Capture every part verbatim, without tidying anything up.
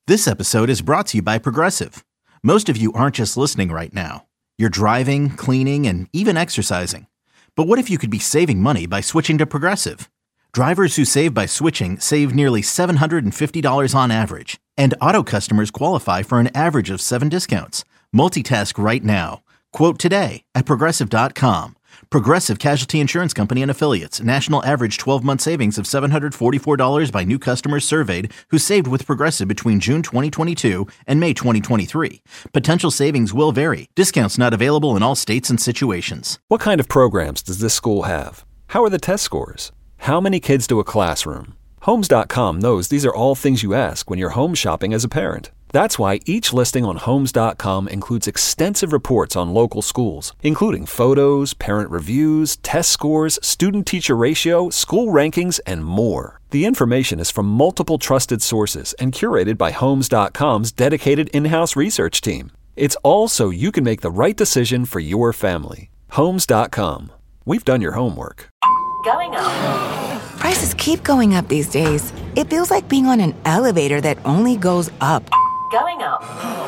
This episode is brought to you by Progressive. Most of you aren't just listening right now. You're driving, cleaning, and even exercising. But what if you could be saving money by switching to Progressive? Drivers who save by switching save nearly seven hundred fifty dollars on average. And auto customers qualify for an average of seven discounts. Multitask right now. Quote today at Progressive dot com. Progressive Casualty Insurance Company and Affiliates. National average twelve-month savings of seven hundred forty-four dollars by new customers surveyed who saved with Progressive between June twenty twenty-two and May twenty twenty-three. Potential savings will vary. Discounts not available in all states and situations. What kind of programs does this school have? How are the test scores? How many kids do a classroom? Homes dot com knows these are all things you ask when you're home shopping as a parent. That's why each listing on Homes dot com includes extensive reports on local schools, including photos, parent reviews, test scores, student-teacher ratio, school rankings, and more. The information is from multiple trusted sources and curated by Homes dot com's dedicated in-house research team. It's all so you can make the right decision for your family. Homes dot com. We've done your homework. Going up. Prices keep going up these days. It feels like being on an elevator that only goes up. Going up.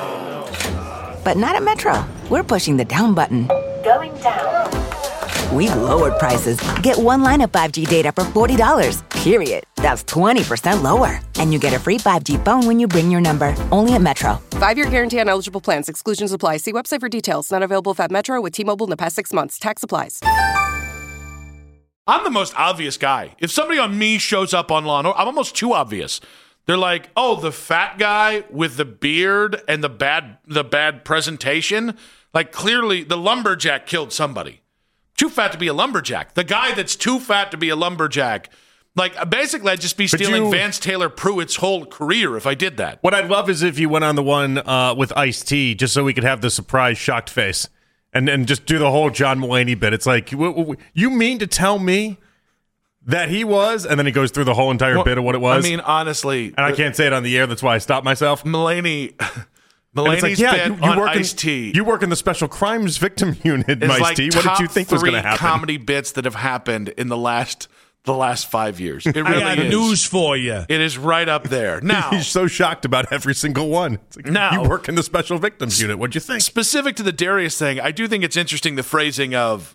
But not at Metro. We're pushing the down button. Going down. We've lowered prices. Get one line of five G data for forty dollars, period. That's twenty percent lower. And you get a free five G phone when you bring your number. Only at Metro. Five-year guarantee on eligible plans. Exclusions apply. See website for details. Not available at Metro with T-Mobile in the past six months. Tax applies. I'm the most obvious guy. If somebody on me shows up on Law and Order, I'm almost too obvious. They're like, oh, the fat guy with the beard and the bad the bad presentation. Like, clearly, the lumberjack killed somebody. Too fat to be a lumberjack. The guy that's too fat to be a lumberjack. Like, basically, I'd just be But stealing you- Vance Taylor Pruitt's whole career if I did that. What I'd love is if you went on the one uh, with Ice-T, just so we could have the surprise shocked face. And and just do the whole John Mulaney bit. It's like, w- w- you mean to tell me that he was? And then he goes through the whole entire Well, bit of what it was. I mean, honestly. and I can't say it on the air. That's why I stopped myself. Mulaney. And Mulaney's it's like, yeah, bit you, you on work in, Ice-T. you work in the special crimes victim unit, is like Ice-T. What did you think was going to happen? comedy bits that have happened in the last the last five years. It really I got is. news for you. It is right up there. Now, He's so shocked about every single one. It's like, Now- you work in the special victims unit. What'd you think? specific to the Darius thing, I do think it's interesting the phrasing of,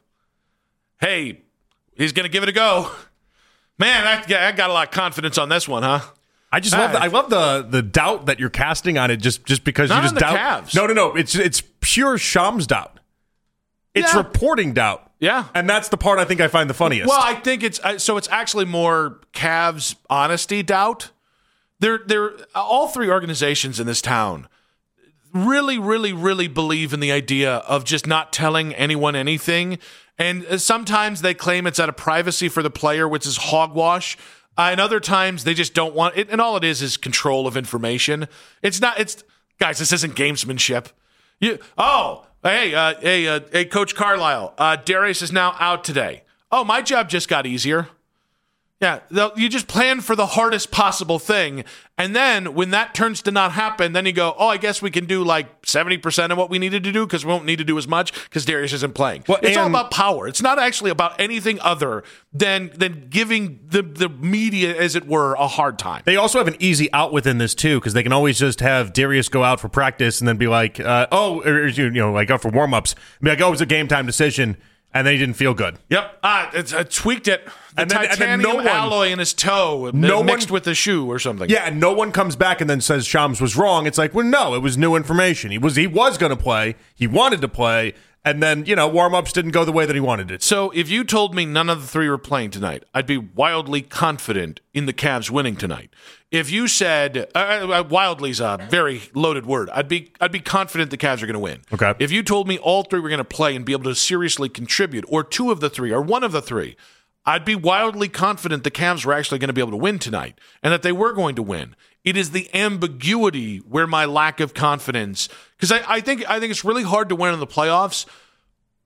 hey, he's going to give it a go. Man, I, yeah, I got a lot of confidence on this one, huh? I just love the, I love the the doubt that you're casting on it just just because Not you just on the doubt. Cavs. No, no, no. It's it's pure Shams doubt. It's Yeah. reporting doubt. Yeah. And that's the part I think I find the funniest. Well, I think it's uh, so it's actually more Cavs honesty doubt. They're they're all three organizations in this town really, really, really believe in the idea of just not telling anyone anything. And uh, sometimes they claim it's out of privacy for the player, which is hogwash. Uh, and other times they just don't want it. And all it is is control of information. It's not, it's, guys, this isn't gamesmanship. You, oh, hey, uh, hey, uh, hey, Coach Carlisle, uh, Darius is now out today. Oh, my job just got easier. Yeah, they'll- you just plan for the hardest possible thing. And then when that turns to not happen, then you go, oh, I guess we can do like seventy percent of what we needed to do because we won't need to do as much because Darius isn't playing. Well, it's all and- about power. It's not actually about anything other than than giving the, the media, as it were, a hard time. they also have an easy out within this too, because they can always just have Darius go out for practice and then be like, uh, oh, or, you know, like go for warm ups, be like, oh, it was a game time decision, and then he didn't feel good. Yep, ah, it's, I tweaked it. The And then- and then titanium no one- alloy in his toe No mixed one- with the shoe or something. Yeah, and no one comes back and then says Shams was wrong. It's like, well, no, it was new information. He was he was going to play. He wanted to play. And then, you know, warm-ups didn't go the way that he wanted it. So if you told me none of the three were playing tonight, I'd be wildly confident in the Cavs winning tonight. If you said uh, uh, wildly's a very loaded word, I'd be I'd be confident the Cavs are going to win. Okay. If you told me all three were going to play and be able to seriously contribute, or two of the three, or one of the three, I'd be wildly confident the Cavs were actually going to be able to win tonight and that they were going to win. It is the ambiguity where my lack of confidence, because I, I think I think it's really hard to win in the playoffs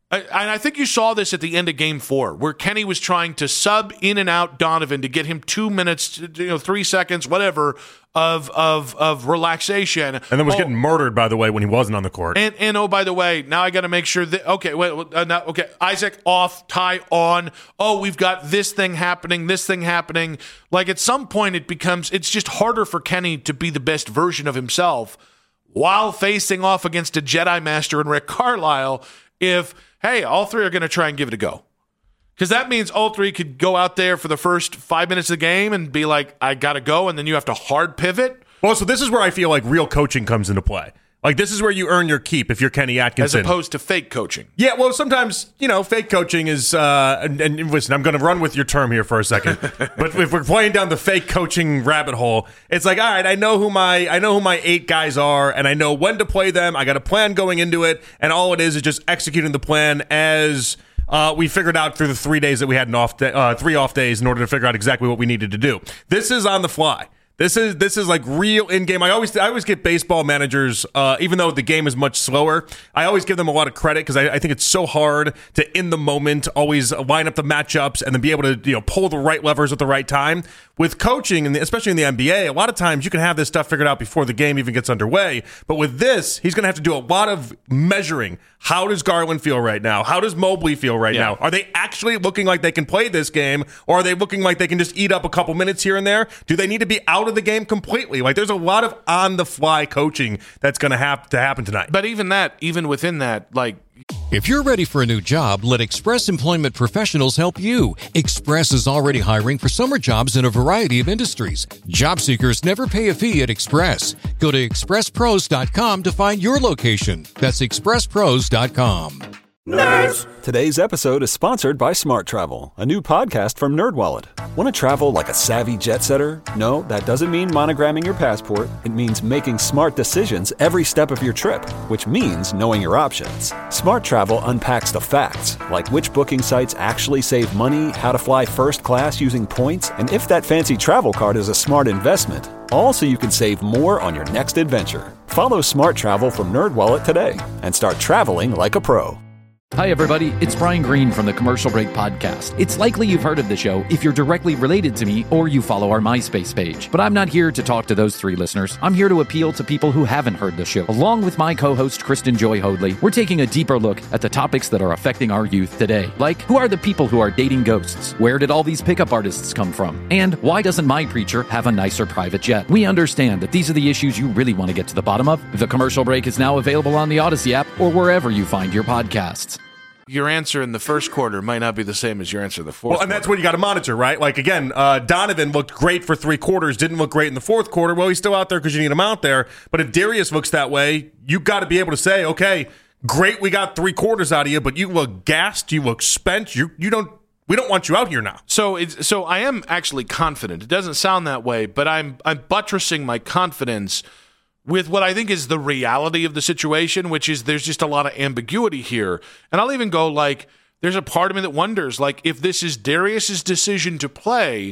I, and I think you saw this at the end of game four, where Kenny was trying to sub in and out Donovan to get him two minutes, you know, three seconds, whatever, of of of relaxation. And then was oh, getting murdered, by the way, when he wasn't on the court. And, and oh, by the way, now I got to make sure that, okay, wait, uh, now, okay, Isaac off, Ty on. Oh, we've got this thing happening, this thing happening. Like at some point it becomes, it's just harder for Kenny to be the best version of himself while facing off against a Jedi Master and Rick Carlisle if, hey, all three are going to try and give it a go. Because that means all three could go out there for the first five minutes of the game and be like, I got to go, and then you have to hard pivot. Well, so this is where I feel like real coaching comes into play. Like, this is where you earn your keep if you're Kenny Atkinson. As opposed to fake coaching. Yeah, well, sometimes, you know, fake coaching is, uh, and, and listen, I'm going to run with your term here for a second. But if we're playing down the fake coaching rabbit hole, it's like, all right, I know who my, I know who my eight guys are, and I know when to play them. I got a plan going into it, and all it is is just executing the plan as uh, we figured out through the three days that we had an off day, uh, three off days in order to figure out exactly what we needed to do. This is on the fly. This is this is like real in game. I always I always get baseball managers, uh, even though the game is much slower. I always give them a lot of credit because I, I think it's so hard to in the moment always line up the matchups and then be able to you know pull the right levers at the right time. With coaching, and especially in the N B A, a lot of times you can have this stuff figured out before the game even gets underway. But with this, he's going to have to do a lot of measuring. How does Garland feel right now? How does Mobley feel right yeah. now? Are they actually looking like they can play this game, or are they looking like they can just eat up a couple minutes here and there? Do they need to be out of the game completely? Like, there's a lot of on-the-fly coaching that's going to have to happen tonight. But even that, even within that, like, if you're ready for a new job, let Express Employment Professionals help you. Express is already hiring for summer jobs in a variety of industries. Job seekers never pay a fee at Express. Go to express pros dot com to find your location. That's express pros dot com. Nerds! Today's episode is sponsored by Smart Travel, a new podcast from NerdWallet. Want to travel like a savvy jet setter? No, that doesn't mean monogramming your passport. It means making smart decisions every step of your trip, which means knowing your options. Smart Travel unpacks the facts, like which booking sites actually save money, how to fly first class using points, and if that fancy travel card is a smart investment. All so you can save more on your next adventure. Follow Smart Travel from NerdWallet today and start traveling like a pro. Hi, everybody. It's Brian Green from the Commercial Break Podcast. It's likely you've heard of the show if you're directly related to me or you follow our MySpace page. But I'm not here to talk to those three listeners. I'm here to appeal to people who haven't heard the show. Along with my co-host, Kristen Joy Hoadley, we're taking a deeper look at the topics that are affecting our youth today. Like, who are the people who are dating ghosts? Where did all these pickup artists come from? And why doesn't my preacher have a nicer private jet? We understand that these are the issues you really want to get to the bottom of. The Commercial Break is now available on the Odyssey app or wherever you find your podcasts. Your answer in the first quarter might not be the same as your answer in the fourth. Well, and that's what you got to monitor, right? Like, again, uh, Donovan looked great for three quarters, didn't look great in the fourth quarter. Well, he's still out there because you need him out there. But if Darius looks that way, you got to be able to say, okay, great, we got three quarters out of you, but you look gassed, you look spent, you you don't. We don't want you out here now. So, it's, so I am actually confident. It doesn't sound that way, but I'm I'm buttressing my confidence with what I think is the reality of the situation, which is there's just a lot of ambiguity here. And I'll even go like, there's a part of me that wonders, like, if this is Darius's decision to play,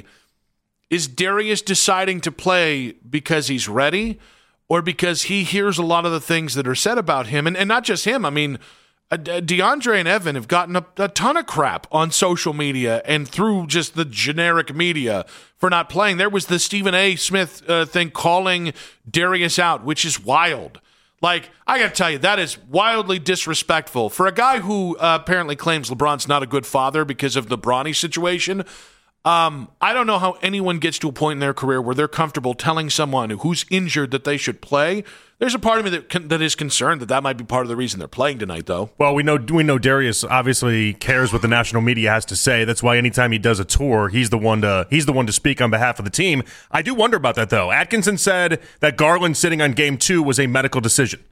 is Darius deciding to play because he's ready or because he hears a lot of the things that are said about him? And, and not just him. I mean, uh, DeAndre and Evan have gotten a, a ton of crap on social media and through just the generic media for not playing. There was the Stephen A. Smith uh, thing calling Darius out, which is wild. Like, I got to tell you, that is wildly disrespectful. For a guy who uh, apparently claims LeBron's not a good father because of the Bronny situation, um, I don't know how anyone gets to a point in their career where they're comfortable telling someone who's injured that they should play. There's a part of me that can, that is concerned that that might be part of the reason they're playing tonight, though. Well, we know we know Darius obviously cares what the national media has to say. That's why anytime he does a tour, he's the one to he's the one to speak on behalf of the team. I do wonder about that, though. Atkinson said that Garland sitting on game two was a medical decision.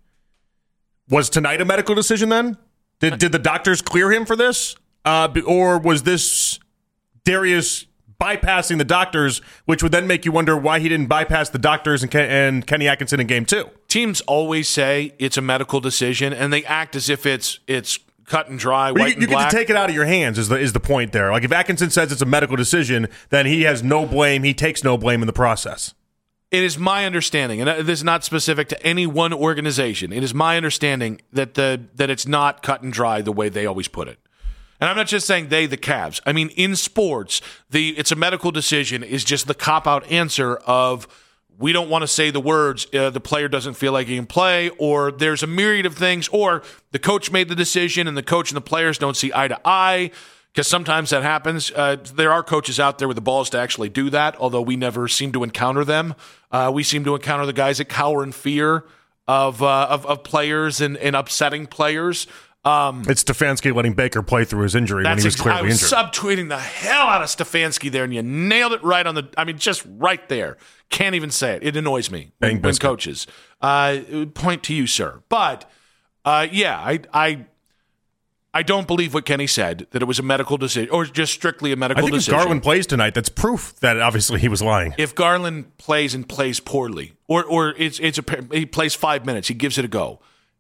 Was tonight a medical decision then? Did did the doctors clear him for this, uh, or was this Darius bypassing the doctors, which would then make you wonder why he didn't bypass the doctors and, Ken- and Kenny Atkinson in game two? Teams always say it's a medical decision, and they act as if it's it's cut and dry, well, white you, and you black. get to take it out of your hands is the is the point there. Like, if Atkinson says it's a medical decision, then he has no blame. He takes no blame in the process. it is my understanding, and this is not specific to any one organization. It is my understanding that the that it's not cut and dry the way they always put it. And I'm not just saying they, the Cavs. I mean, in sports, the it's a medical decision is just the cop-out answer of we don't want to say the words, uh, the player doesn't feel like he can play, or there's a myriad of things, or the coach made the decision and the coach and the players don't see eye to eye, because sometimes that happens. Uh, there are coaches out there with the balls to actually do that, although we never seem to encounter them. Uh, we seem to encounter the guys that cower in fear of uh, of, of players and, and upsetting players. Um, it's Stefanski letting Baker play through his injury when he was clearly I was injured. subtweeting the hell out of Stefanski there, and you nailed it right on the. I mean, just right there. Can't even say it. It annoys me when, when coaches uh, point to you, sir. But uh, yeah, I, I, I don't believe what Kenny said, that it was a medical decision or just strictly a medical I think decision. if Garland plays tonight, that's proof that obviously he was lying. If Garland plays and plays poorly, or or it's it's a, he plays five minutes, he gives it a go.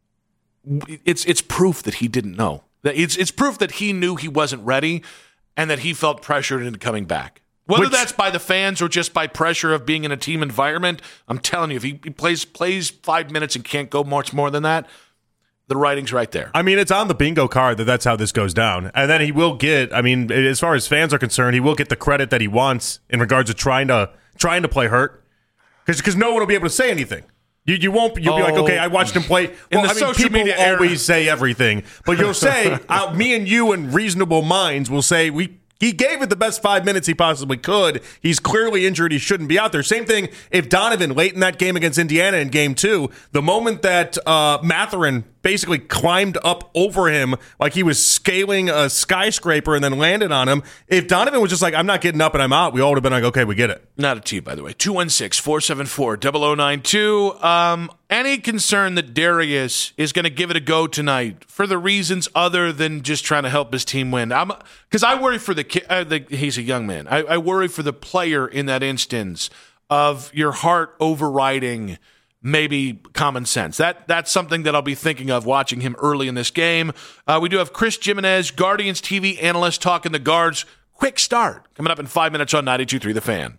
It's it's proof that he didn't know. It's it's proof that he knew he wasn't ready, and that he felt pressured into coming back. Whether Which, that's by the fans or just by pressure of being in a team environment, I'm telling you, if he, he plays plays five minutes and can't go much more than that, the writing's right there. I mean, it's on the bingo card that that's how this goes down, and then he will get. I mean, as far as fans are concerned, he will get the credit that he wants in regards to trying to trying to play hurt, because because no one will be able to say anything. You, you won't. You'll oh. be like, okay, I watched him play. Well, In the I mean, social people media always era. say everything, but you'll say, uh, me and you and reasonable minds will say we. He gave it the best five minutes he possibly could. He's clearly injured. He shouldn't be out there. Same thing if Donovan, late in that game against Indiana in game two, the moment that uh, Mathurin basically climbed up over him like he was scaling a skyscraper and then landed on him, if Donovan was just like, I'm not getting up and I'm out, we all would have been like, okay, we get it. Not a T, by the way. two one six, four seven four, zero zero nine two. Um, any concern that Darius is going to give it a go tonight for the reasons other than just trying to help his team win? I'm Because I worry for the kid. Uh, the, he's a young man. I, I worry for the player in that instance of your heart overriding maybe common sense. That That's something that I'll be thinking of watching him early in this game. Uh, we do have Chris Jimenez, Guardians T V analyst, talking the Guards. Quick start coming up in five minutes on ninety-two point three The Fan.